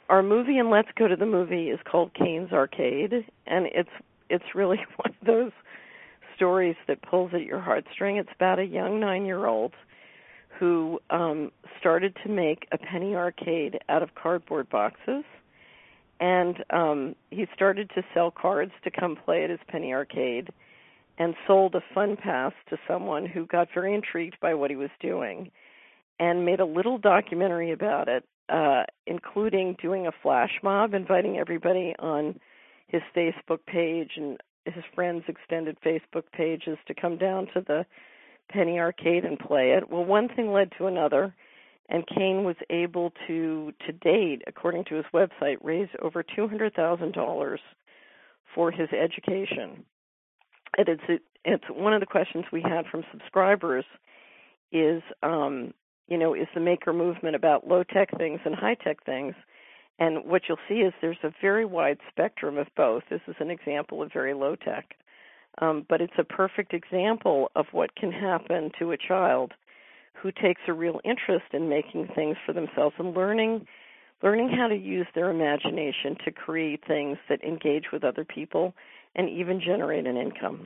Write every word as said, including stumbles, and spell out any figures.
our movie in Let's Go to the Movie is called Kane's Arcade, and it's it's really one of those stories that pulls at your heartstring. It's about a young nine-year-old who um, started to make a penny arcade out of cardboard boxes, and um, he started to sell cards to come play at his penny arcade, and sold a fun pass to someone who got very intrigued by what he was doing, and made a little documentary about it, uh, including doing a flash mob, inviting everybody on his Facebook page and his friends' extended Facebook pages to come down to the penny arcade and play it. Well, one thing led to another, and Kane was able to, to date, according to his website, raise over two hundred thousand dollars for his education. And it's, it's one of the questions we had from subscribers is, um, you know, is the maker movement about low-tech things and high-tech things? And what you'll see is there's a very wide spectrum of both. This is an example of very low-tech. Um, but it's a perfect example of what can happen to a child who takes a real interest in making things for themselves and learning learning how to use their imagination to create things that engage with other people and even generate an income.